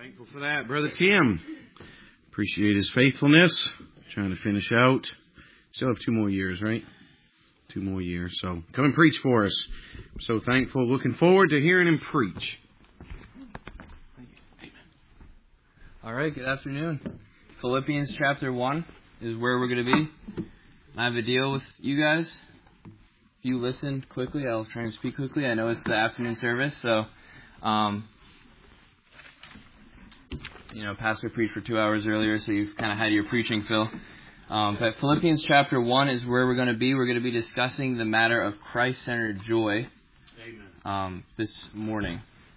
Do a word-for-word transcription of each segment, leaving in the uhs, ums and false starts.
Thankful for that, Brother Tim. Appreciate his faithfulness. Trying to finish out. Still have two more years, right? Two more years. So come and preach for us. I'm so thankful. Looking forward to hearing him preach. All right, good afternoon. Philippians chapter one is where we're going to be. I have a deal with you guys. If you listen quickly, I'll try and speak quickly. I know it's the afternoon service, so, um, you know, Pastor preached for two hours earlier, so you've kind of had your preaching fill. Um, but Philippians chapter one is where we're going to be. We're going to be discussing the matter of Christ-centered joy um, this morning.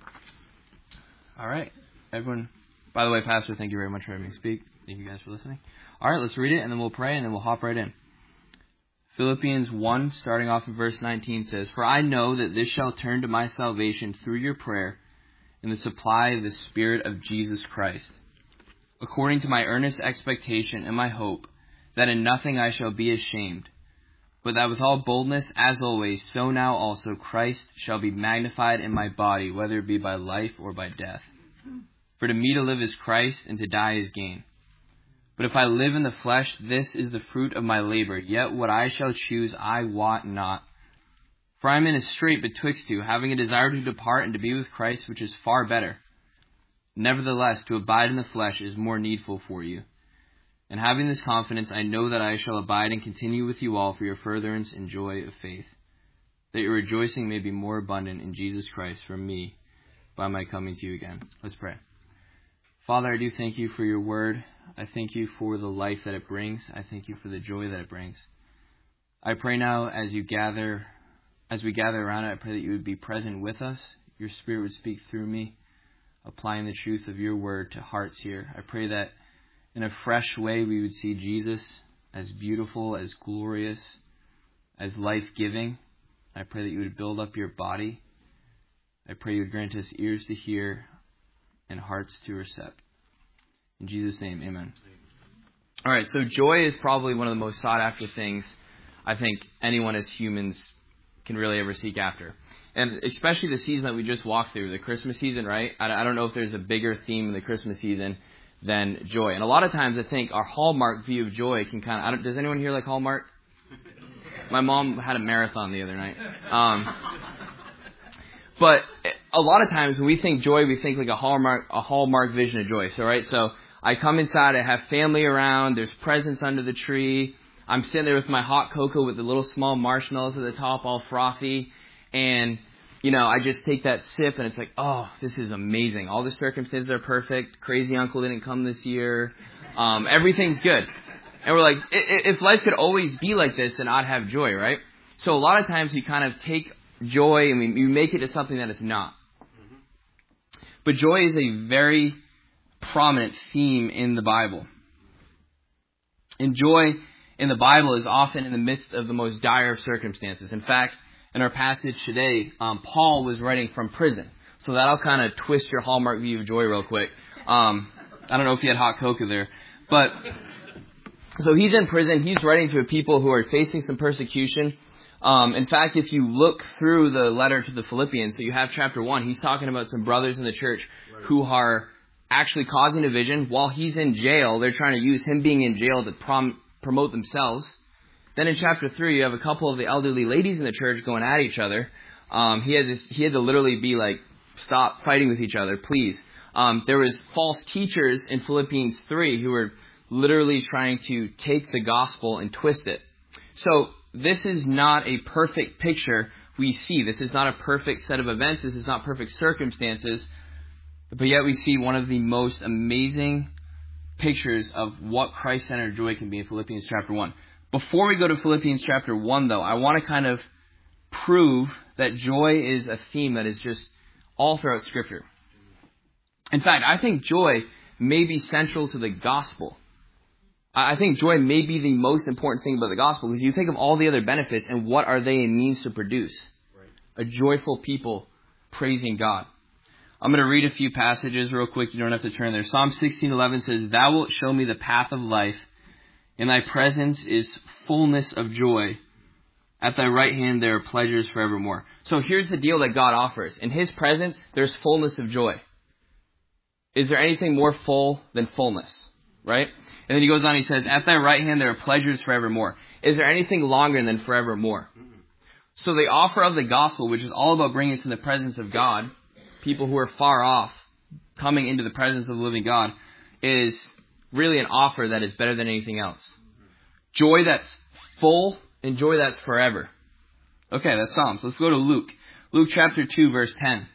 All right, everyone. By the way, Pastor, thank you very much for having me speak. Thank you guys for listening. All right, let's read it, and then we'll pray, and then we'll hop right in. Philippians one, starting off in verse nineteen, says, "For I know that this shall turn to my salvation through your prayer and the supply of the Spirit of Jesus Christ, according to my earnest expectation and my hope, that in nothing I shall be ashamed, but that with all boldness, as always, so now also Christ shall be magnified in my body, whether it be by life or by death. For to me to live is Christ, and to die is gain. But if I live in the flesh, this is the fruit of my labor. Yet what I shall choose I wot not. For I am in a strait betwixt two, having a desire to depart and to be with Christ, which is far better. Nevertheless, to abide in the flesh is more needful for you. And having this confidence, I know that I shall abide and continue with you all for your furtherance and joy of faith, that your rejoicing may be more abundant in Jesus Christ from me by my coming to you again." Let's pray. Father, I do thank you for your word. I thank you for the life that it brings. I thank you for the joy that it brings. I pray now as you gather, as we gather around it, I pray that you would be present with us. Your Spirit would speak through me, applying the truth of your word to hearts here. I pray that in a fresh way we would see Jesus as beautiful, as glorious, as life-giving. I pray that you would build up your body. I pray you would grant us ears to hear and hearts to accept. In Jesus' name, amen. All right, so joy is probably one of the most sought-after things I think anyone as humans can really ever seek after. And especially the season that we just walked through, the Christmas season, right? I don't know if there's a bigger theme in the Christmas season than joy. And a lot of times I think our Hallmark view of joy can kind of... I don't, does anyone here like Hallmark? My mom had a marathon the other night. Um But a lot of times when we think joy, we think like a hallmark, a hallmark vision of joy. So, right? So I come inside, I have family around, there's presents under the tree. I'm sitting there with my hot cocoa with the little small marshmallows at the top, all frothy. And, you know, I just take that sip and it's like, oh, this is amazing. All the circumstances are perfect. Crazy uncle didn't come this year. Um, everything's good. And we're like, if life could always be like this, then I'd have joy, right? So a lot of times we kind of take joy, I mean, you make it to something that it's not. Mm-hmm. But joy is a very prominent theme in the Bible. And joy in the Bible is often in the midst of the most dire of circumstances. In fact, in our passage today, um, Paul was writing from prison. So that'll kind of twist your Hallmark view of joy real quick. Um, I don't know if you had hot cocoa there. But, so he's in prison. He's writing to people who are facing some persecution. Um, in fact, if you look through the letter to the Philippians, so you have chapter one, he's talking about some brothers in the church who are actually causing division. While he's in jail, they're trying to use him being in jail to prom- promote themselves. Then in chapter three, you have a couple of the elderly ladies in the church going at each other. Um, he had this, he had to literally be like, stop fighting with each other, please. Um, there was false teachers in Philippians three who were literally trying to take the gospel and twist it. So this is not a perfect picture we see. This is not a perfect set of events. This is not perfect circumstances. But yet we see one of the most amazing pictures of what Christ-centered joy can be in Philippians chapter one. Before we go to Philippians chapter one, though, I want to kind of prove that joy is a theme that is just all throughout Scripture. In fact, I think joy may be central to the gospel. I think joy may be the most important thing about the gospel, because you think of all the other benefits and what are they a means to produce? Right. A joyful people praising God. I'm going to read a few passages real quick. You don't have to turn there. Psalm sixteen eleven says, "Thou wilt show me the path of life. In thy presence is fullness of joy. At thy right hand there are pleasures forevermore." So here's the deal that God offers. In his presence, there's fullness of joy. is there anything more full than fullness? Right? And then he goes on, he says, at thy right hand there are pleasures forevermore. Is there anything longer than forevermore? So the offer of the gospel, which is all about bringing us in the presence of God, people who are far off, coming into the presence of the living God, is really an offer that is better than anything else. Joy that's full and joy that's forever. Okay, that's Psalms. Let's go to Luke. Luke chapter two, verse ten.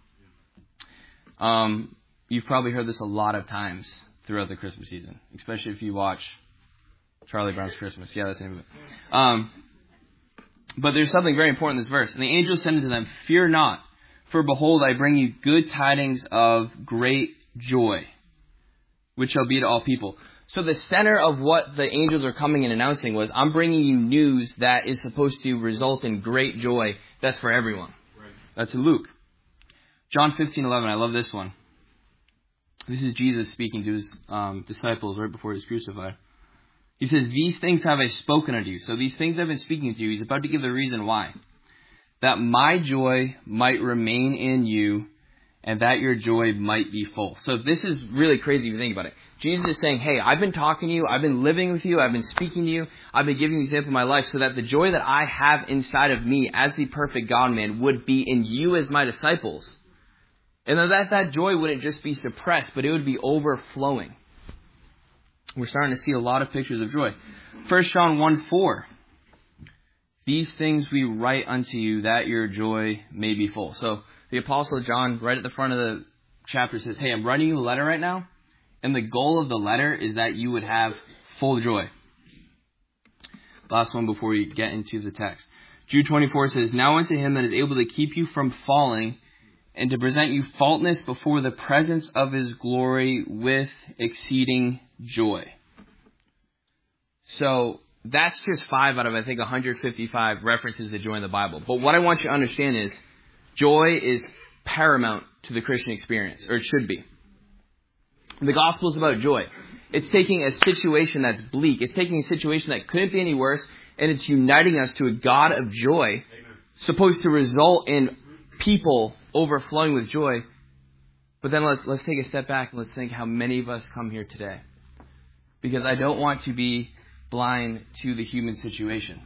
Um, you've probably heard this a lot of times throughout the Christmas season, especially if you watch Charlie Brown's Christmas. Yeah, that's the name of it. Um, but there's something very important in this verse. And the angel said unto them, fear not, for behold, I bring you good tidings of great joy, which shall be to all people. So the center of what the angels are coming and announcing was, I'm bringing you news that is supposed to result in great joy. That's for everyone. Right. That's in Luke. John fifteen eleven. I love this one. This is Jesus speaking to his um, disciples right before he was crucified. He says, these things have I spoken unto you. So these things I've been speaking to you, he's about to give the reason why. That my joy might remain in you, and that your joy might be full. So this is really crazy if you think about it. Jesus is saying, hey, I've been talking to you, I've been living with you, I've been speaking to you, I've been giving you an example of my life, so that the joy that I have inside of me as the perfect God-man would be in you as my disciples. And that that joy wouldn't just be suppressed, but it would be overflowing. We're starting to see a lot of pictures of joy. First John one four. These things we write unto you, that your joy may be full. So the Apostle John, right at the front of the chapter, says, hey, I'm writing you a letter right now, and the goal of the letter is that you would have full joy. Last one before we get into the text. Jude twenty-four says, now unto him that is able to keep you from falling, and to present you faultless before the presence of his glory with exceeding joy. So that's just five out of, I think, one hundred fifty-five references to joy in the Bible. But what I want you to understand is joy is paramount to the Christian experience, or it should be. The gospel is about joy. It's taking a situation that's bleak. It's taking a situation that couldn't be any worse, and it's uniting us to a God of joy, Amen. Supposed to result in people overflowing with joy. But then let's let's take a step back and let's think how many of us come here today. Because I don't want to be blind to the human situation.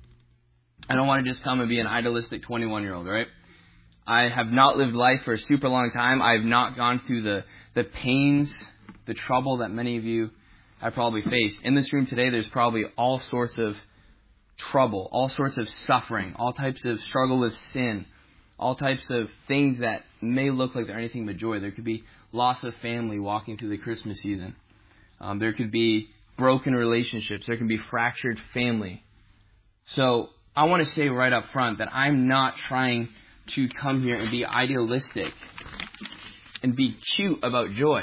I don't want to just come and be an idealistic twenty-one-year-old, right? I have not lived life for a super long time. I have not gone through the, the pains, the trouble that many of you have probably faced. In this room today, there's probably all sorts of trouble, all sorts of suffering, all types of struggle with sin, all types of things that may look like they're anything but joy. There could be loss of family walking through the Christmas season. Um, there could be broken relationships. There can be fractured family. So I want to say right up front that I'm not trying to come here and be idealistic and be cute about joy.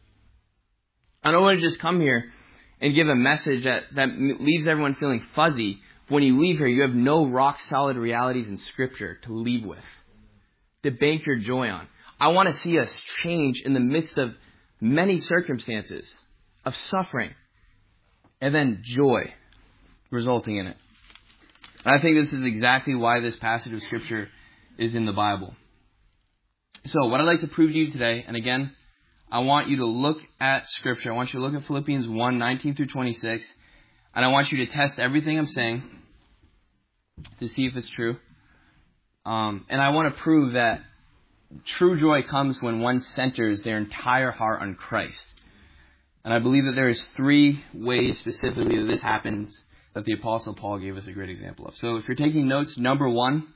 I don't want to just come here and give a message that, that leaves everyone feeling fuzzy. When you leave here, you have no rock solid realities in Scripture to leave with, to bank your joy on. I want to see us change in the midst of many circumstances of suffering, and then joy resulting in it. And I think this is exactly why this passage of Scripture is in the Bible. So what I'd like to prove to you today, and again, I want you to look at Scripture. I want you to look at Philippians one, nineteen through twenty-six, and I want you to test everything I'm saying to see if it's true. Um, and I want to prove that true joy comes when one centers their entire heart on Christ. And I believe that there is three ways specifically that this happens that the Apostle Paul gave us a great example of. So if you're taking notes, number one,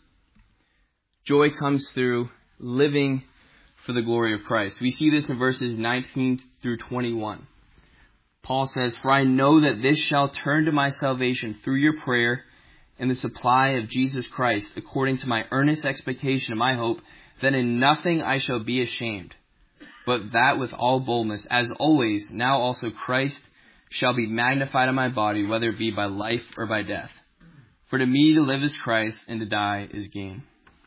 joy comes through living for the glory of Christ. We see this in verses nineteen through twenty-one. Paul says, for I know that this shall turn to my salvation through your prayer and the supply of Jesus Christ, according to my earnest expectation and my hope, that in nothing I shall be ashamed, but that with all boldness, as always, now also Christ shall be magnified in my body, whether it be by life or by death. For to me to live is Christ, and to die is gain.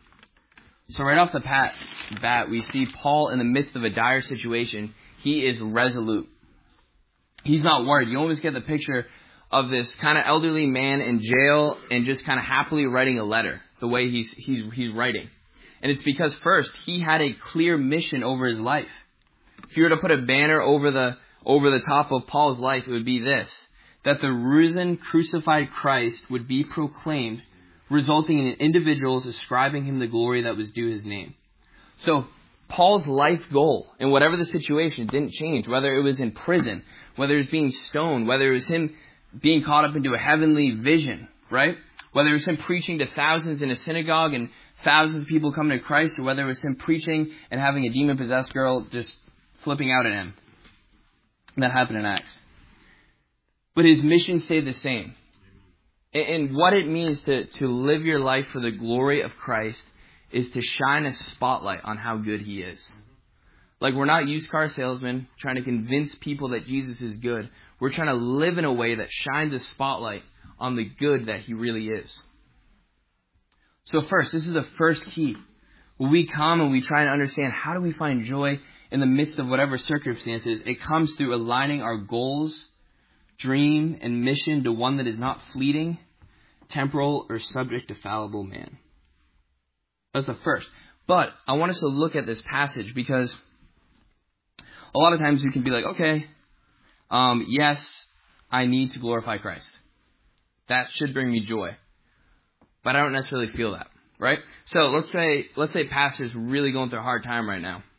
So right off the pat, bat, we see Paul in the midst of a dire situation. He is resolute. He's not worried. You always get the picture of this kind of elderly man in jail and just kind of happily writing a letter, the way he's he's he's writing. And it's because first, he had a clear mission over his life. If you were to put a banner over the over the top of Paul's life, it would be this: that the risen, crucified Christ would be proclaimed, resulting in individuals ascribing him the glory that was due his name. So Paul's life goal, in whatever the situation, didn't change. Whether it was in prison, whether it was being stoned, whether it was him being caught up into a heavenly vision, right? Whether it was him preaching to thousands in a synagogue and thousands of people coming to Christ, or whether it was him preaching and having a demon-possessed girl just flipping out at him. That happened in Acts. But his mission stayed the same. And what it means to, to live your life for the glory of Christ is to shine a spotlight on how good he is. Like, we're not used car salesmen trying to convince people that Jesus is good. We're trying to live in a way that shines a spotlight on the good that he really is. So first, this is the first key. When we come and we try and understand how do we find joy in the midst of whatever circumstances, it comes through aligning our goals, dream, and mission to one that is not fleeting, temporal, or subject to fallible man. That's the first. But I want us to look at this passage because a lot of times we can be like, okay, um, yes, I need to glorify Christ. That should bring me joy. But I don't necessarily feel that, right? So let's say let's say pastor's really going through a hard time right now.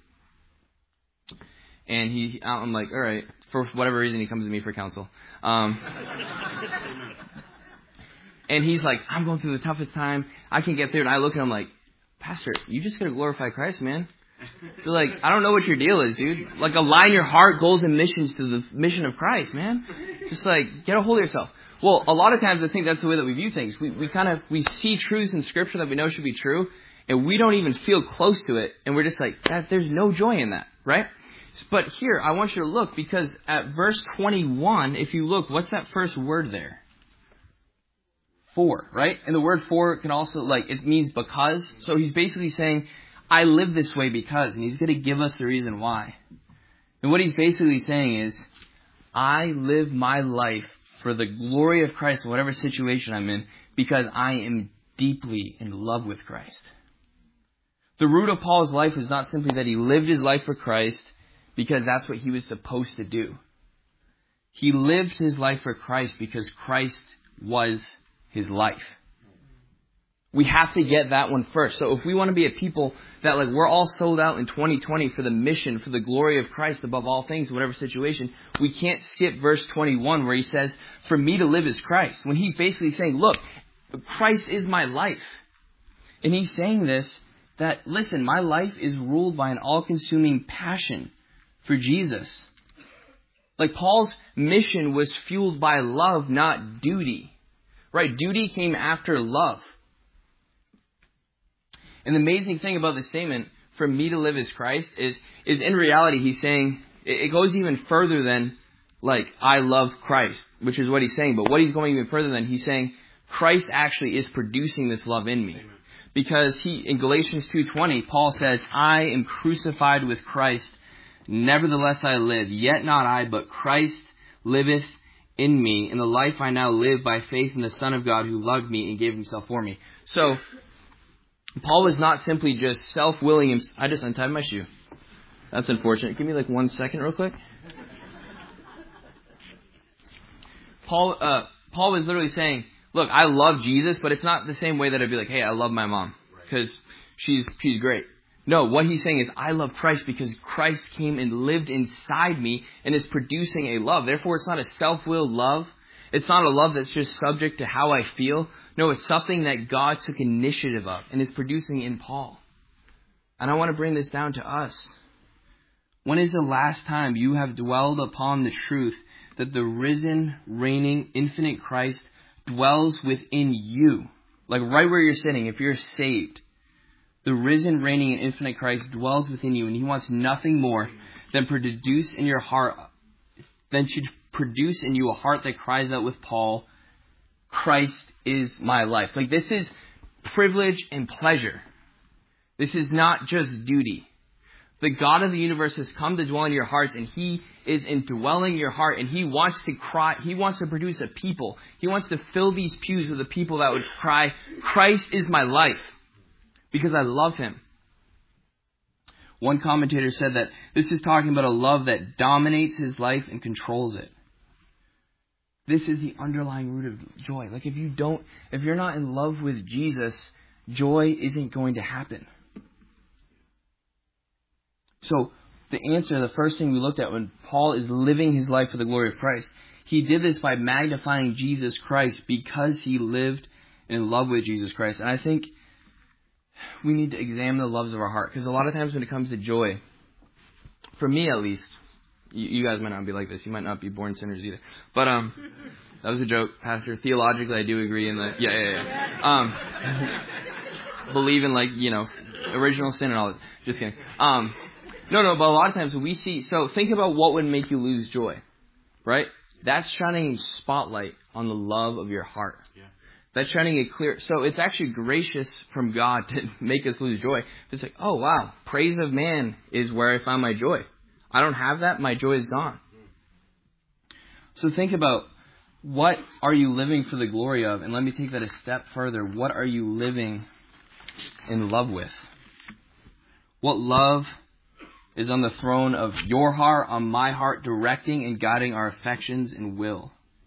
And he, I'm like, all right, for whatever reason, he comes to me for counsel. Um, and he's like, I'm going through the toughest time. I can get through it. And I look at him like, Pastor, you just got to glorify Christ, man. They're like, I don't know what your deal is, dude. Like, align your heart, goals, and missions to the mission of Christ, man. Just like, get a hold of yourself. Well, a lot of times I think that's the way that we view things. We we kind of, we see truths in Scripture that we know should be true, and we don't even feel close to it, and we're just like, that, there's no joy in that, right? But here, I want you to look, because at verse twenty-one, if you look, what's that first word there? For, right? And the word for can also, like, it means because. So he's basically saying, I live this way because, and he's going to give us the reason why. And what he's basically saying is, I live my life for the glory of Christ, whatever situation I'm in, because I am deeply in love with Christ. The root of Paul's life is not simply that he lived his life for Christ because that's what he was supposed to do. He lived his life for Christ because Christ was his life. We have to get that one first. So if we want to be a people that, like, we're all sold out in twenty twenty for the mission, for the glory of Christ above all things, whatever situation, we can't skip verse twenty-one where he says, for me to live is Christ. When he's basically saying, look, Christ is my life. And he's saying this, that, listen, my life is ruled by an all-consuming passion for Jesus. Like, Paul's mission was fueled by love, not duty. Right? Duty came after love. And the amazing thing about this statement, for me to live as Christ, is, is in reality, he's saying, it goes even further than, like, I love Christ, which is what he's saying. But what he's going even further than, he's saying, Christ actually is producing this love in me. Amen. Because he, in Galatians two twenty, Paul says, I am crucified with Christ, nevertheless I live, yet not I, but Christ liveth in me, and the life I now live by faith in the Son of God who loved me and gave himself for me. So, Paul was not simply just self-willing himself. I just untied my shoe. That's unfortunate. Give me like one second real quick. Paul uh, Paul was literally saying, look, I love Jesus, but it's not the same way that I'd be like, hey, I love my mom because she's she's great. No, what he's saying is, I love Christ because Christ came and lived inside me and is producing a love. Therefore, it's not a self-willed love. It's not a love that's just subject to how I feel. No, it's something that God took initiative of and is producing in Paul. And I want to bring this down to us. When is the last time you have dwelled upon the truth that the risen, reigning, infinite Christ dwells within you? Like right where you're sitting, if you're saved. The risen, reigning, and infinite Christ dwells within you, and he wants nothing more than produce in your heart, than to produce in you a heart that cries out with Paul, Christ is my life. Like, this is privilege and pleasure. This is not just duty. The God of the universe has come to dwell in your hearts, and he is indwelling your heart, and he wants to cry, he wants to produce a people. He wants to fill these pews with the people that would cry, Christ is my life. Because I love him. One commentator said that this is talking about a love that dominates his life and controls it. This is the underlying root of joy. Like if you don't, if you're not in love with Jesus, joy isn't going to happen. So the answer, the first thing we looked at when Paul is living his life for the glory of Christ, he did this by magnifying Jesus Christ because he lived in love with Jesus Christ. And I think we need to examine the loves of our heart. Because a lot of times when it comes to joy, for me at least, you, you guys might not be like this. You might not be born sinners either. But um, that was a joke, Pastor. Theologically, I do agree in the, yeah, yeah, yeah. Um, believe in like, you know, original sin and all that. Just kidding. Um, no, no, but a lot of times we see, so think about what would make you lose joy, right? That's shining a spotlight on the love of your heart. Yeah. That's shining a clear... So it's actually gracious from God to make us lose joy. It's like, oh, wow, praise of man is where I found my joy. I don't have that, my joy is gone. So think about, what are you living for the glory of? And let me take that a step further. What are you living in love with? What love is on the throne of your heart, on my heart, directing and guiding our affections and will?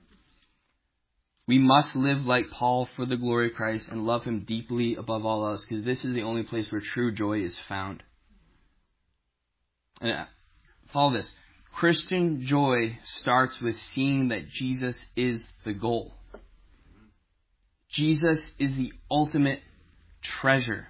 We must live like Paul for the glory of Christ and love him deeply above all else, because this is the only place where true joy is found. And follow this. Christian joy starts with seeing that Jesus is the goal. Jesus is the ultimate treasure.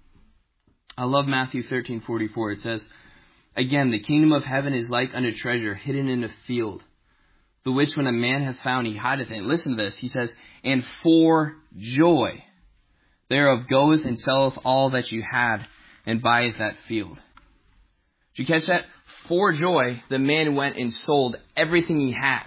I love Matthew thirteen forty-four. It says, again, the kingdom of heaven is like unto treasure hidden in a field, the which when a man hath found, he hideth it. Listen to this. He says, and for joy thereof goeth and selleth all that you had, and buyeth that field. Did you catch that? For joy, the man went and sold everything he had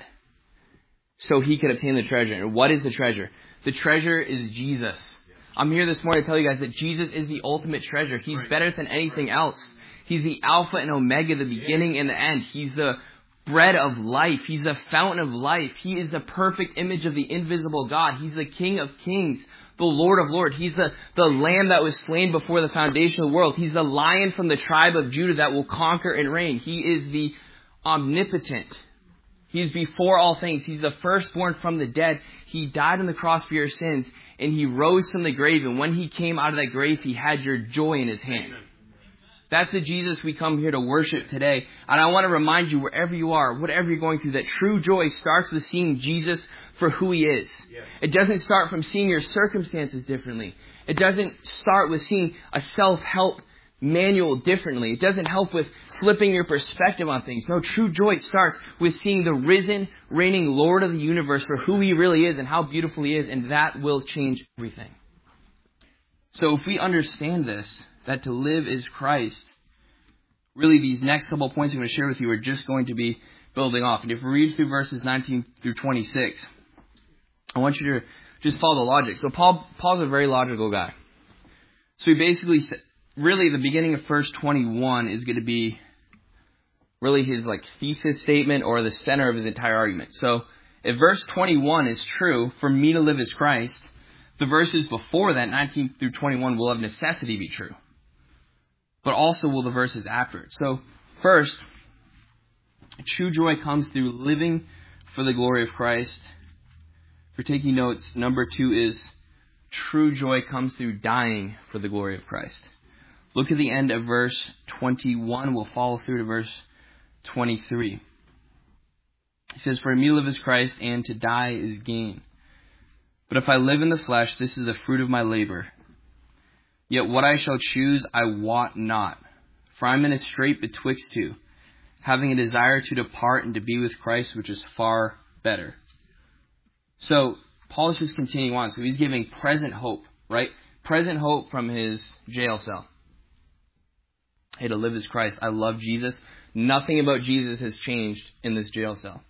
so he could obtain the treasure. And what is the treasure? The treasure is Jesus. I'm here this morning to tell you guys that Jesus is the ultimate treasure. He's better than anything else. He's the Alpha and Omega, the beginning and the end. He's the bread of life. He's the fountain of life. He is the perfect image of the invisible God. He's the King of kings, the Lord of lords. He's the, the Lamb that was slain before the foundation of the world. He's the Lion from the tribe of Judah that will conquer and reign. He is the omnipotent. He's before all things. He's the firstborn from the dead. He died on the cross for your sins, and he rose from the grave. And when he came out of that grave, he had your joy in his hand. That's the Jesus we come here to worship today. And I want to remind you, wherever you are, whatever you're going through, that true joy starts with seeing Jesus for who he is. Yeah. It doesn't start from seeing your circumstances differently. It doesn't start with seeing a self-help manual differently. It doesn't help with flipping your perspective on things. No, true joy starts with seeing the risen, reigning Lord of the universe for who he really is and how beautiful he is, and that will change everything. So if we understand this, that to live is Christ, really these next couple of points I'm going to share with you are just going to be building off. And if we read through verses nineteen through twenty-six, I want you to just follow the logic. So Paul, Paul's a very logical guy. So he basically said, really the beginning of verse twenty-one is going to be really his like thesis statement or the center of his entire argument. So if verse twenty-one is true, for me to live is Christ, the verses before that, nineteen through twenty-one, will of necessity be true. But also will the verses after it. So first, true joy comes through living for the glory of Christ. If you're taking notes, number two is true joy comes through dying for the glory of Christ. Look at the end of verse twenty-one. We'll follow through to verse twenty-three. It says, for me to live is Christ, and to die is gain. But if I live in the flesh, this is the fruit of my labor. Yet what I shall choose I wot not. For I am in a strait betwixt two, having a desire to depart and to be with Christ, which is far better. So Paul is just continuing on. So he's giving present hope, right? Present hope from his jail cell. Hey, to live is Christ. I love Jesus. Nothing about Jesus has changed in this jail cell.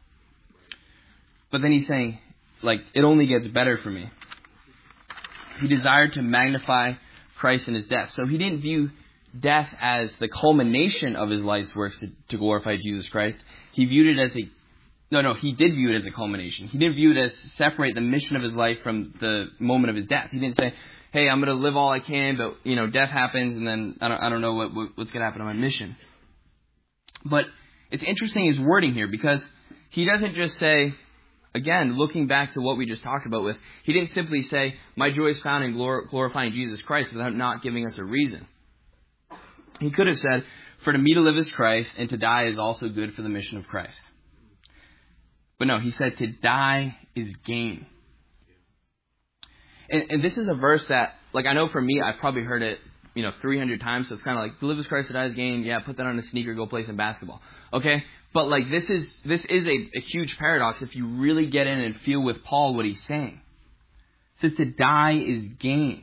But then he's saying, like, it only gets better for me. He desired to magnify Christ in his death. So he didn't view death as the culmination of his life's works to, to glorify Jesus Christ. He viewed it as a, no, no, he did view it as a culmination. He didn't view it as separate the mission of his life from the moment of his death. He didn't say, hey, hey, I'm going to live all I can, but, you know, death happens, and then I don't, I don't know what, what what's going to happen on my mission. But it's interesting his wording here, because he doesn't just say, again, looking back to what we just talked about with, he didn't simply say, my joy is found in glor- glorifying Jesus Christ without not giving us a reason. He could have said, for to me to live is Christ, and to die is also good for the mission of Christ. But no, he said to die is gain. And, and this is a verse that, like, I know for me, I've probably heard it, you know, three hundred times. So it's kind of like, to live is Christ, to die is gain. Yeah, put that on a sneaker, go play some basketball. Okay? But, like, this is this is a, a huge paradox if you really get in and feel with Paul what he's saying. It says to die is gain.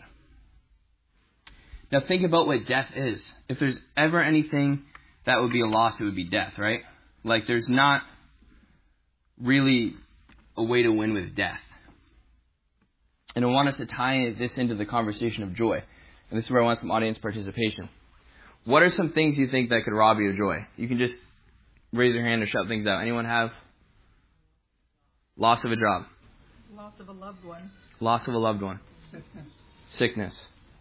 Now, think about what death is. If there's ever anything that would be a loss, it would be death, right? Like, there's not really a way to win with death. And I want us to tie this into the conversation of joy. And this is where I want some audience participation. What are some things you think that could rob you of joy? You can just raise your hand or shout things out. Anyone have? Loss of a job. Loss of a loved one. Loss of a loved one. Sickness.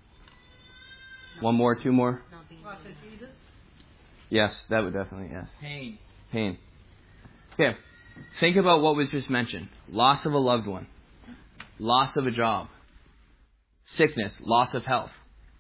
One more, two more. Loss of Jesus. Yes, that would definitely, yes. Pain. Pain. Okay. Think about what was just mentioned. Loss of a loved one. Loss of a job. Sickness. Loss of health.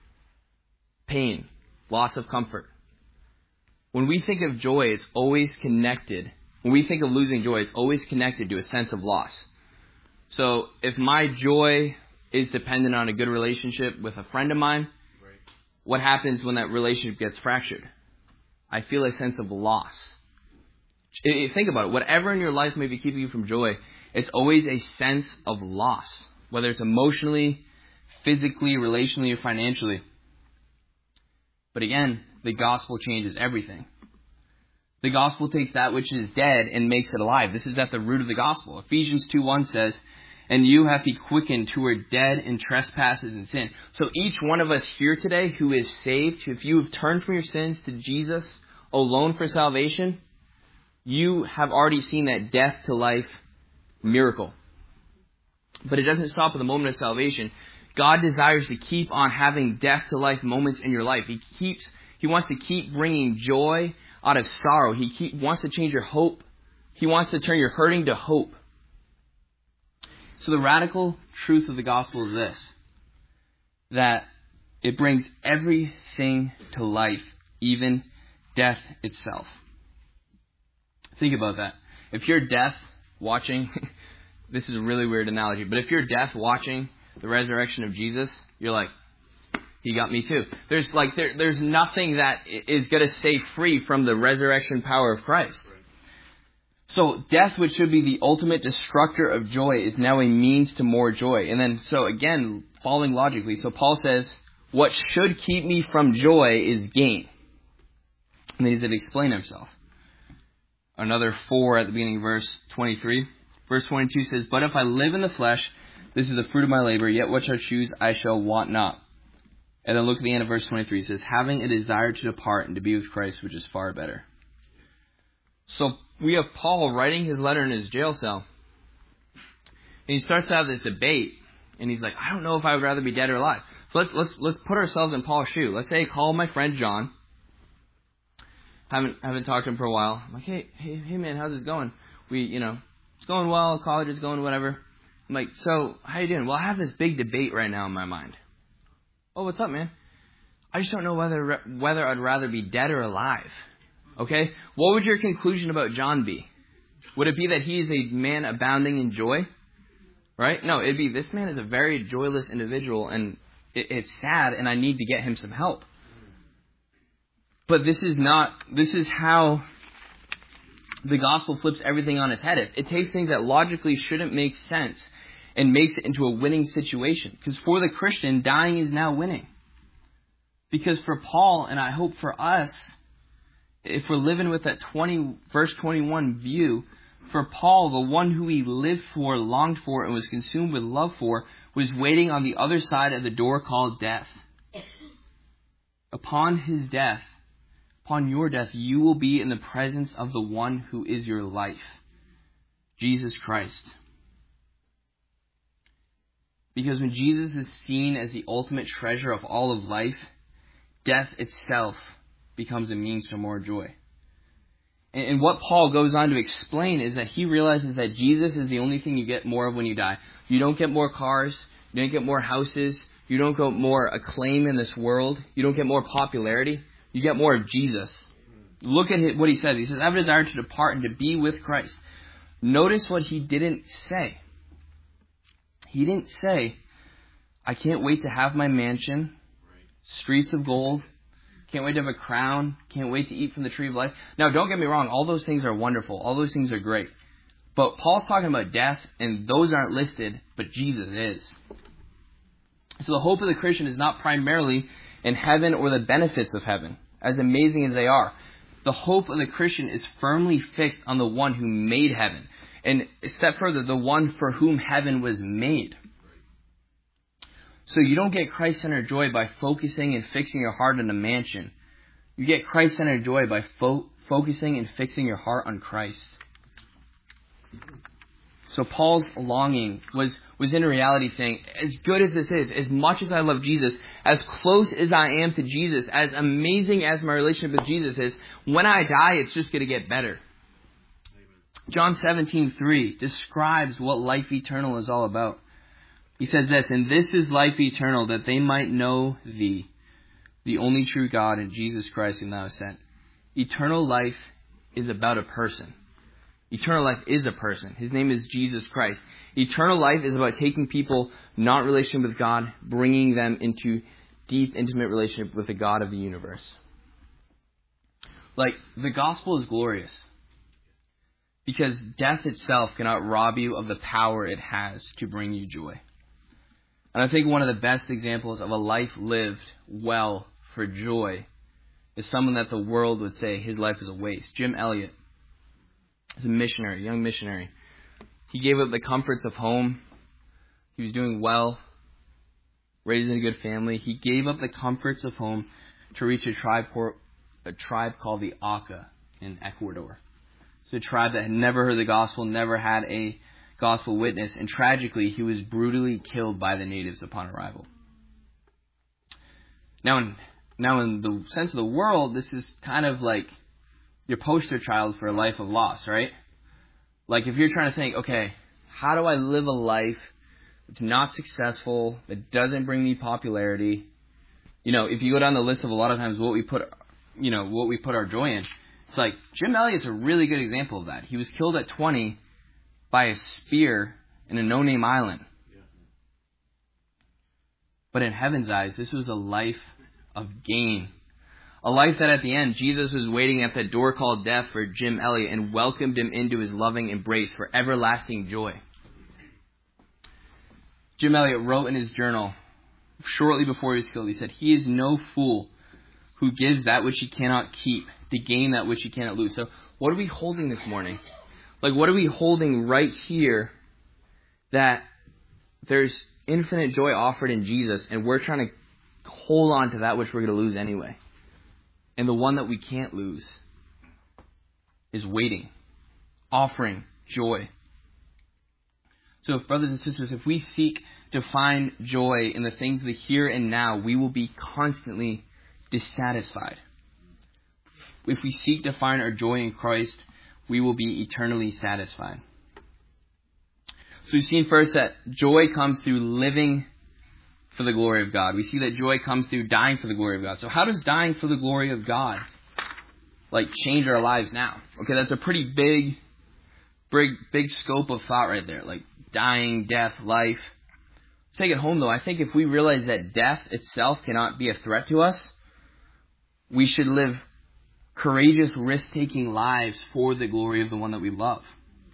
Pain. Loss of comfort. When we think of joy, it's always connected. When we think of losing joy, it's always connected to a sense of loss. So if my joy is dependent on a good relationship with a friend of mine, right, what happens when that relationship gets fractured? I feel a sense of loss. Think about it. Whatever in your life may be keeping you from joy, it's always a sense of loss, whether it's emotionally, physically, relationally, or financially. But again, the gospel changes everything. The gospel takes that which is dead and makes it alive. This is at the root of the gospel. Ephesians two one says, and you have he quickened who are dead in trespasses and sin. So each one of us here today who is saved, if you have turned from your sins to Jesus alone for salvation, you have already seen that death to life miracle. But it doesn't stop at the moment of salvation. God desires to keep on having death to life moments in your life. He keeps, He wants to keep bringing joy out of sorrow. He keep, wants to change your hope. He wants to turn your hurting to hope. So the radical truth of the gospel is this, that it brings everything to life, even death itself. Think about that. If you're death watching, this is a really weird analogy, but if you're death watching the resurrection of Jesus, you're like, he got me too. There's like there, there's nothing that is going to stay free from the resurrection power of Christ. So death, which should be the ultimate destructor of joy, is now a means to more joy. And then, so again, following logically, so Paul says, what should keep me from joy is gain. And then he's going to explain himself. Another four at the beginning of verse twenty-three. Verse twenty-two says, but if I live in the flesh, this is the fruit of my labor, yet what shall I choose, I shall want not. And then look at the end of verse twenty-three. It says, having a desire to depart and to be with Christ, which is far better. So we have Paul writing his letter in his jail cell. And he starts to have this debate. And he's like, I don't know if I would rather be dead or alive. So let's let's let's put ourselves in Paul's shoe. Let's say I call my friend John. Haven't haven't talked to him for a while. I'm like, hey, hey, hey man, how's it going? We, you know, it's going well, college is going, whatever. I'm like, so how you doing? Well, I have this big debate right now in my mind. Oh, what's up, man? I just don't know whether whether I'd rather be dead or alive. Okay? What would your conclusion about John be? Would it be that he is a man abounding in joy? Right? No, it'd be this man is a very joyless individual and it, it's sad and I need to get him some help. But this is not, this is how the gospel flips everything on its head. It, it takes things that logically shouldn't make sense and makes it into a winning situation. Because for the Christian, dying is now winning. Because for Paul, and I hope for us, if we're living with that twenty verse twenty-one view, for Paul, the one who he lived for, longed for, and was consumed with love for, was waiting on the other side of the door called death. Upon his death, upon your death, you will be in the presence of the one who is your life, Jesus Christ. Because when Jesus is seen as the ultimate treasure of all of life, death itself becomes a means to more joy. And, and what Paul goes on to explain is that he realizes that Jesus is the only thing you get more of when you die. You don't get more cars. You don't get more houses. You don't get more acclaim in this world. You don't get more popularity. You get more of Jesus. Look at what he says. He says, I have a desire to depart and to be with Christ. Notice what he didn't say. He didn't say, I can't wait to have my mansion, streets of gold, can't wait to have a crown, can't wait to eat from the tree of life. Now, don't get me wrong. All those things are wonderful. All those things are great. But Paul's talking about death, and those aren't listed, but Jesus is. So the hope of the Christian is not primarily in heaven or the benefits of heaven, as amazing as they are. The hope of the Christian is firmly fixed on the one who made heaven. And a step further, the one for whom heaven was made. So you don't get Christ-centered joy by focusing and fixing your heart on a mansion. You get Christ-centered joy by fo- focusing and fixing your heart on Christ. So Paul's longing was, was in reality saying, as good as this is, as much as I love Jesus, as close as I am to Jesus, as amazing as my relationship with Jesus is, when I die, it's just going to get better. John seventeen three describes what life eternal is all about. He says this, and this is life eternal, that they might know thee, the only true God, and Jesus Christ whom thou hast sent. Eternal life is about a person. Eternal life is a person. His name is Jesus Christ. Eternal life is about taking people not in relationship with God, bringing them into deep, intimate relationship with the God of the universe. Like, the gospel is glorious because death itself cannot rob you of the power it has to bring you joy. And I think one of the best examples of a life lived well for joy is someone that the world would say his life is a waste. Jim Elliot is a missionary, a young missionary. He gave up the comforts of home. He was doing well, raised in a good family. He gave up the comforts of home to reach a tribe, a tribe called the Auca in Ecuador. It's a tribe that had never heard the gospel, never had a gospel witness, and tragically, he was brutally killed by the natives upon arrival. Now, in, now in the sense of the world, this is kind of like your poster child for a life of loss, right? Like if you're trying to think, okay, how do I live a life that's not successful, that doesn't bring me popularity? You know, if you go down the list of a lot of times what we put, you know, what we put our joy in, it's like Jim Elliot's a really good example of that. He was killed at twenty by a spear in a no-name island. But in heaven's eyes, this was a life of gain. A life that at the end, Jesus was waiting at that door called death for Jim Elliot and welcomed him into his loving embrace for everlasting joy. Jim Elliot wrote in his journal, shortly before he was killed, he said, "He is no fool who gives that which he cannot keep to gain that which he cannot lose." So what are we holding this morning? Like, what are we holding right here that there's infinite joy offered in Jesus, and we're trying to hold on to that which we're going to lose anyway? And the one that we can't lose is waiting, offering joy. So, if brothers and sisters, if we seek to find joy in the things of the here and now, we will be constantly dissatisfied. If we seek to find our joy in Christ, we will be eternally satisfied. So we've seen first that joy comes through living for the glory of God. We see that joy comes through dying for the glory of God. So how does dying for the glory of God, like, change our lives now? Okay, that's a pretty big, big, big scope of thought right there. Like dying, death, life. Let's take it home though. I think if we realize that death itself cannot be a threat to us, we should live courageous, risk-taking lives for the glory of the one that we love.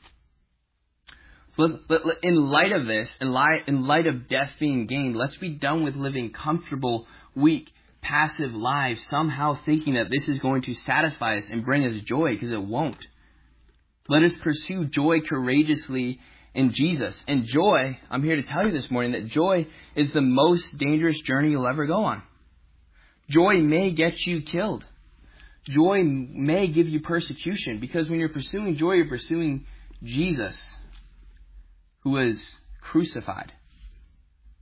In light of this, in light, in light of death being gained, let's be done with living comfortable, weak, passive lives, somehow thinking that this is going to satisfy us and bring us joy, because it won't. Let us pursue joy courageously in Jesus. And joy, I'm here to tell you this morning that joy is the most dangerous journey you'll ever go on. Joy may get you killed. Joy may give you persecution, because when you're pursuing joy, you're pursuing Jesus, who was crucified.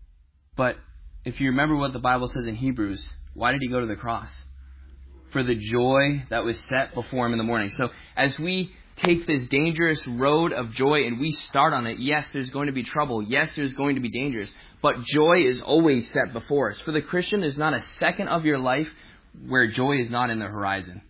But if you remember what the Bible says in Hebrews, why did he go to the cross? For the joy that was set before him in the morning. So as we take this dangerous road of joy and we start on it, yes, there's going to be trouble. Yes, there's going to be dangers. But joy is always set before us. For the Christian, there's not a second of your life where joy is not in the horizon.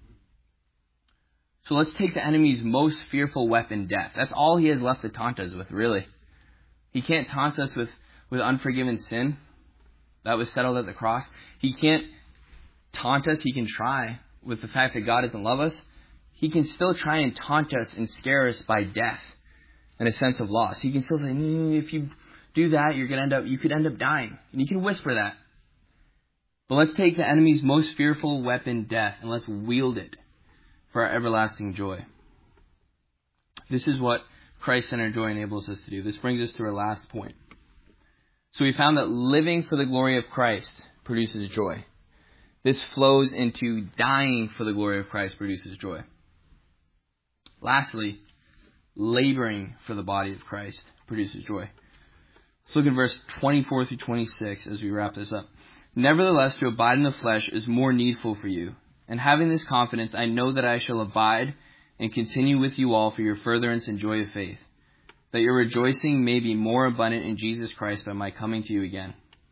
So let's take the enemy's most fearful weapon, death. That's all he has left to taunt us with, really. He can't taunt us with, with unforgiven sin. That was settled at the cross. He can't taunt us. He can try with the fact that God doesn't love us. He can still try and taunt us and scare us by death and a sense of loss. He can still say, mm, if you do that, you're going to end up, you could end up dying. And you can whisper that. But let's take the enemy's most fearful weapon, death, and let's wield it for our everlasting joy. This is what Christ-centered joy enables us to do. This brings us to our last point. So we found that living for the glory of Christ produces joy. This flows into dying for the glory of Christ produces joy. Lastly, laboring for the body of Christ produces joy. Let's look at verse twenty-four through twenty-six as we wrap this up. Nevertheless, to abide in the flesh is more needful for you. And having this confidence, I know that I shall abide and continue with you all for your furtherance and joy of faith, that your rejoicing may be more abundant in Jesus Christ by my coming to you again.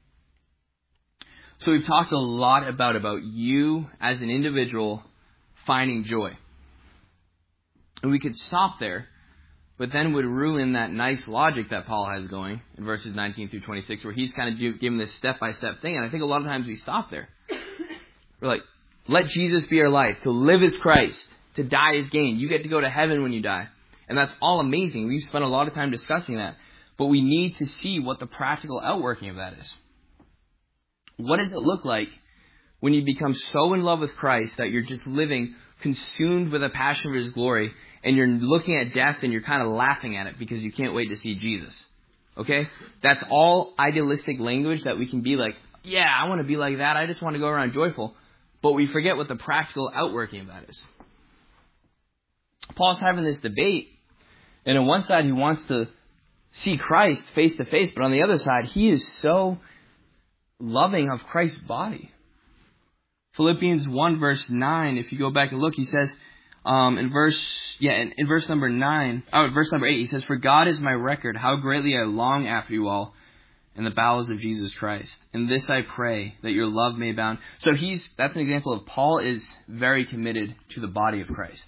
So we've talked a lot about, about you as an individual finding joy. And we could stop there, but then would ruin that nice logic that Paul has going in verses nineteen through twenty-six, where he's kind of giving this step-by-step thing. And I think a lot of times we stop there. We're like, let Jesus be our life. To live is Christ. To die is gain. You get to go to heaven when you die. And that's all amazing. We've spent a lot of time discussing that. But we need to see what the practical outworking of that is. What does it look like when you become so in love with Christ that you're just living consumed with a passion for His glory, and you're looking at death and you're kind of laughing at it because you can't wait to see Jesus? Okay? That's all idealistic language that we can be like, yeah, I want to be like that. I just want to go around joyful. But we forget what the practical outworking of that is. Paul's having this debate, and on one side he wants to see Christ face to face, but on the other side he is so loving of Christ's body. Philippians one verse nine, if you go back and look, he says um, in verse yeah in, in verse number nine, oh verse number eight, he says, "For God is my record, how greatly I long after you all in the bowels of Jesus Christ. In this I pray, that your love may abound." So he's that's an example of Paul is very committed to the body of Christ.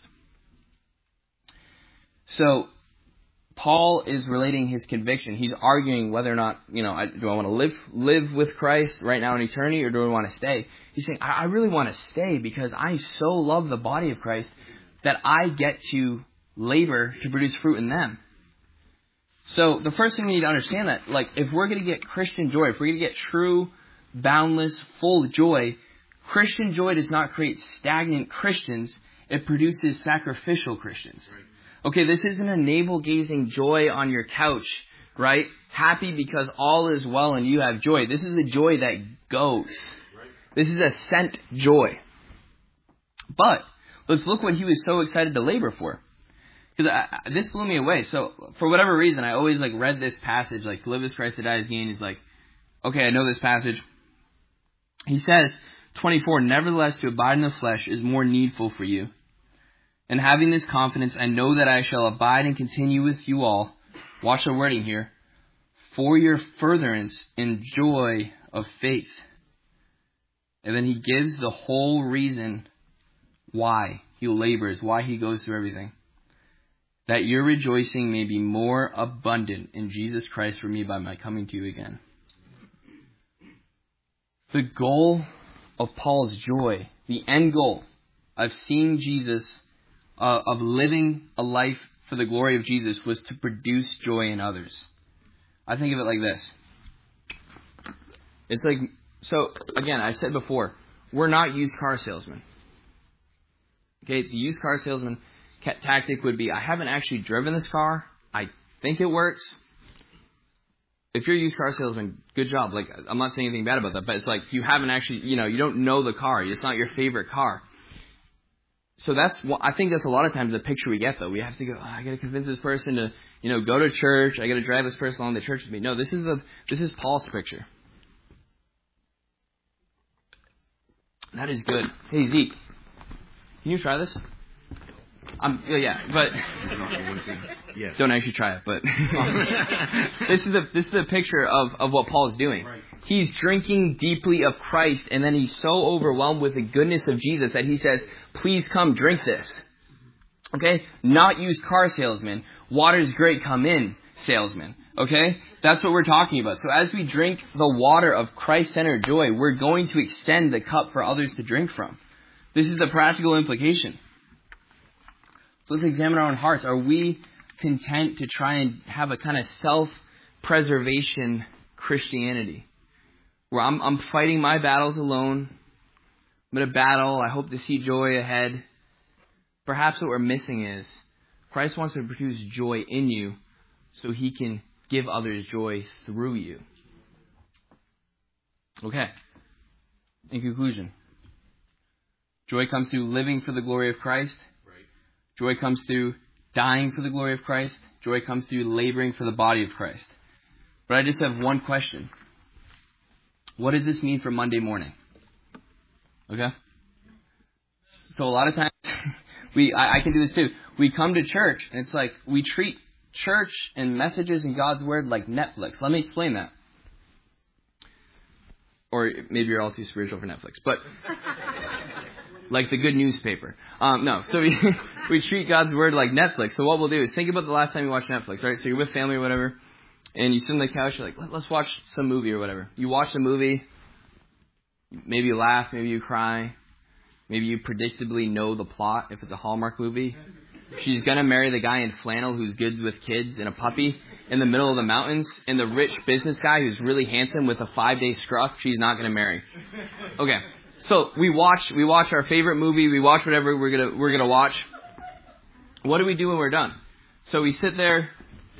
So Paul is relating his conviction. He's arguing whether or not, you know, I, do I want to live live with Christ right now in eternity, or do I want to stay? He's saying, I, I really want to stay because I so love the body of Christ that I get to labor to produce fruit in them. So the first thing we need to understand that, like, if we're going to get Christian joy, if we're going to get true, boundless, full joy, Christian joy does not create stagnant Christians. It produces sacrificial Christians. Right. Okay, this isn't a navel-gazing joy on your couch, right? Happy because all is well and you have joy. This is a joy that goes. Right. This is a sent joy. But let's look what he was so excited to labor for. Because this blew me away. So for whatever reason, I always like read this passage, like to live is Christ, to die is gain. Is like, okay, I know this passage. He says, twenty-four, "Nevertheless, to abide in the flesh is more needful for you. And having this confidence, I know that I shall abide and continue with you all." Watch the wording here. "For your furtherance in joy of faith." And then he gives the whole reason why he labors, why he goes through everything. "That your rejoicing may be more abundant in Jesus Christ for me by my coming to you again." The goal of Paul's joy, the end goal of seeing Jesus, Uh, of living a life for the glory of Jesus, was to produce joy in others. I think of it like this. It's like, so again, I said before, we're not used car salesmen. Okay, the used car salesman tactic would be, I haven't actually driven this car. I think it works. If you're a used car salesman, good job. Like, I'm not saying anything bad about that, but it's like you haven't actually, you know, you don't know the car. It's not your favorite car. So that's what I think that's a lot of times the picture we get, though. We have to go, oh, I got to convince this person to, you know, go to church. I got to drive this person along to church with me. No, this is the this is Paul's picture. That is good. Hey, Zeke, can you try this? Um, yeah, yeah, but Yes. don't actually try it. But this is a this is a picture of, of what Paul is doing. Right. He's drinking deeply of Christ, and then he's so overwhelmed with the goodness of Jesus that he says, "Please come drink this." Okay, not used car salesman. Water's great, come in, salesman. Okay, that's what we're talking about. So as we drink the water of Christ-centered joy, we're going to extend the cup for others to drink from. This is the practical implication. So let's examine our own hearts. Are we content to try and have a kind of self-preservation Christianity? Where I'm, I'm fighting my battles alone. I'm in a battle. I hope to see joy ahead. Perhaps what we're missing is Christ wants to produce joy in you so he can give others joy through you. Okay. In conclusion, joy comes through living for the glory of Christ. Joy comes through dying for the glory of Christ. Joy comes through laboring for the body of Christ. But I just have one question. What does this mean for Monday morning? Okay? So a lot of times, we I, I can do this too. We come to church, and it's like we treat church and messages and God's Word like Netflix. Let me explain that. Or maybe you're all too spiritual for Netflix. But like the good newspaper. Um, no, so we we treat God's Word like Netflix. So what we'll do is think about the last time you watched Netflix, right? So you're with family or whatever, and you sit on the couch, you're like, let's watch some movie or whatever. You watch the movie, maybe you laugh, maybe you cry, maybe you predictably know the plot if it's a Hallmark movie. She's going to marry the guy in flannel who's good with kids and a puppy in the middle of the mountains, and the rich business guy who's really handsome with a five-day scruff, she's not going to marry. Okay. So we watch we watch our favorite movie, we watch whatever we're gonna we're gonna watch. What do we do when we're done? So we sit there.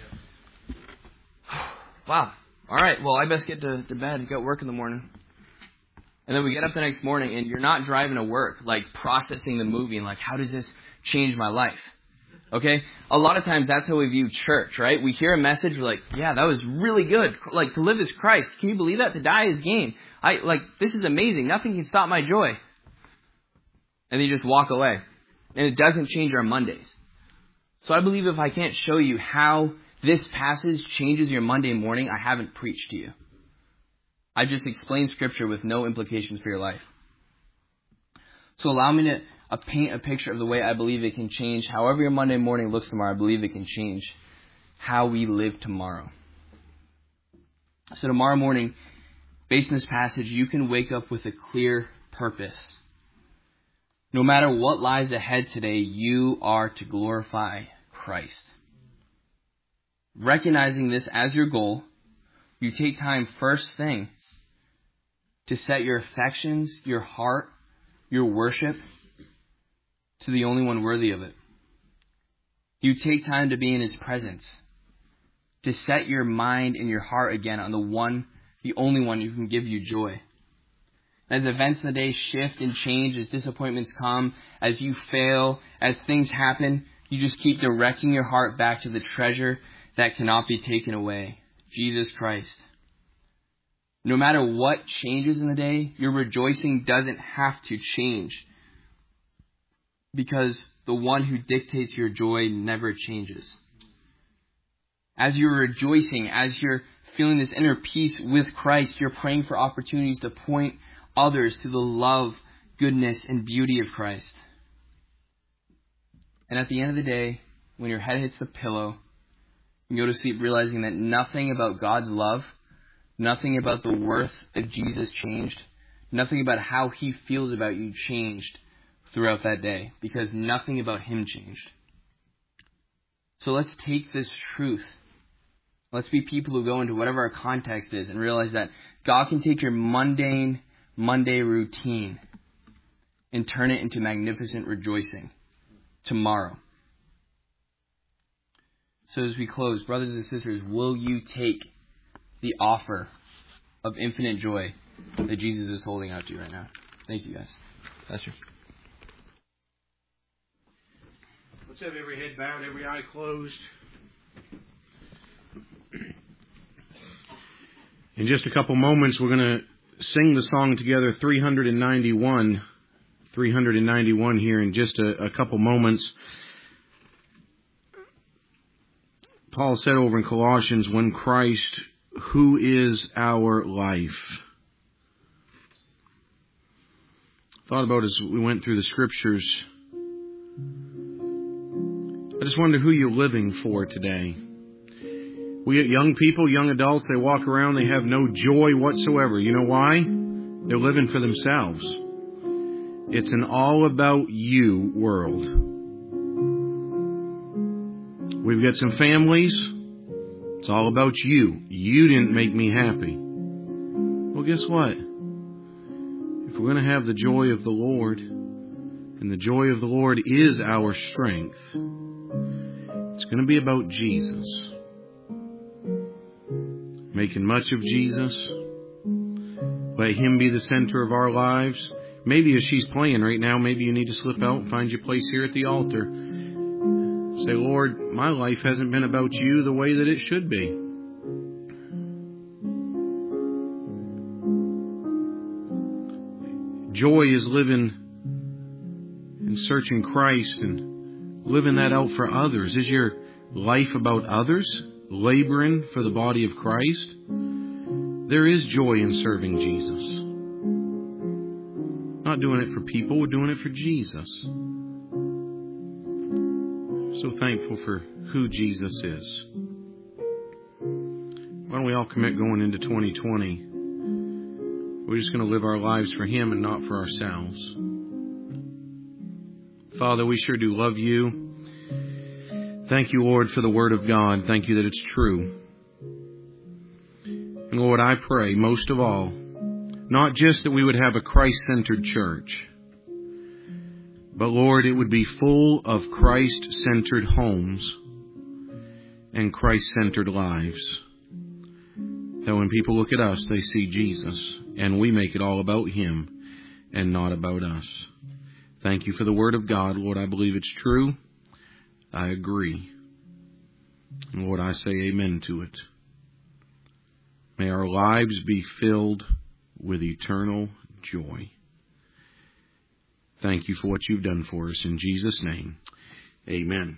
Wow. All right, well I best get to, to bed, got work in the morning. And then we get up the next morning and you're not driving to work, like processing the movie and like, how does this change my life? Okay? A lot of times that's how we view church, right? We hear a message, we're like, yeah, that was really good. Like, to live is Christ. Can you believe that? To die is gain. I, like, this is amazing. Nothing can stop my joy. And then you just walk away. And it doesn't change our Mondays. So I believe if I can't show you how this passage changes your Monday morning, I haven't preached to you. I just explained Scripture with no implications for your life. So allow me to uh, paint a picture of the way I believe it can change. However your Monday morning looks tomorrow, I believe it can change how we live tomorrow. So tomorrow morning, based on this passage, you can wake up with a clear purpose. No matter what lies ahead today, you are to glorify Christ. Recognizing this as your goal, you take time first thing to set your affections, your heart, your worship to the only one worthy of it. You take time to be in His presence, to set your mind and your heart again on the one, the only one who can give you joy. As events in the day shift and change, as disappointments come, as you fail, as things happen, you just keep directing your heart back to the treasure that cannot be taken away, Jesus Christ. No matter what changes in the day, your rejoicing doesn't have to change, because the one who dictates your joy never changes. As you're rejoicing, as you're feeling this inner peace with Christ, you're praying for opportunities to point others to the love, goodness, and beauty of Christ. And at the end of the day, when your head hits the pillow, you go to sleep realizing that nothing about God's love, nothing about the worth of Jesus changed, nothing about how He feels about you changed throughout that day, because nothing about Him changed. So let's take this truth. Let's be people who go into whatever our context is and realize that God can take your mundane Monday routine and turn it into magnificent rejoicing tomorrow. So as we close, brothers and sisters, will you take the offer of infinite joy that Jesus is holding out to you right now? Thank you, guys. Pastor. Let's have every head bowed, every eye closed. In just a couple moments, we're going to sing the song together, three ninety-one. three ninety-one here in just a, a couple moments. Paul said over in Colossians, when Christ, who is our life. Thought about as we went through the scriptures. I just wonder who you're living for today. We get young people, young adults, they walk around, they have no joy whatsoever. You know why? They're living for themselves. It's an all about you world. We've got some families. It's all about you. You didn't make me happy. Well, guess what? If we're going to have the joy of the Lord, and the joy of the Lord is our strength, it's going to be about Jesus. Making much of Jesus. Let Him be the center of our lives. Maybe as she's playing right now, maybe you need to slip out and find your place here at the altar. Say, Lord, my life hasn't been about you the way that it should be. Joy is living and searching Christ and living that out for others. Is your life about others? Laboring for the body of Christ? There is joy in serving Jesus. Not doing it for people, we're doing it for Jesus. So thankful for who Jesus is. Why don't we all commit going into twenty twenty? We're just going to live our lives for Him and not for ourselves. Father, we sure do love you. Thank you, Lord, for the Word of God. Thank you that it's true. And Lord, I pray most of all, not just that we would have a Christ-centered church, but Lord, it would be full of Christ-centered homes and Christ-centered lives. That when people look at us, they see Jesus, and we make it all about Him and not about us. Thank you for the Word of God. Lord, I believe it's true. I agree. And Lord, I say amen to it. May our lives be filled with eternal joy. Thank you for what you've done for us. In Jesus' name, amen.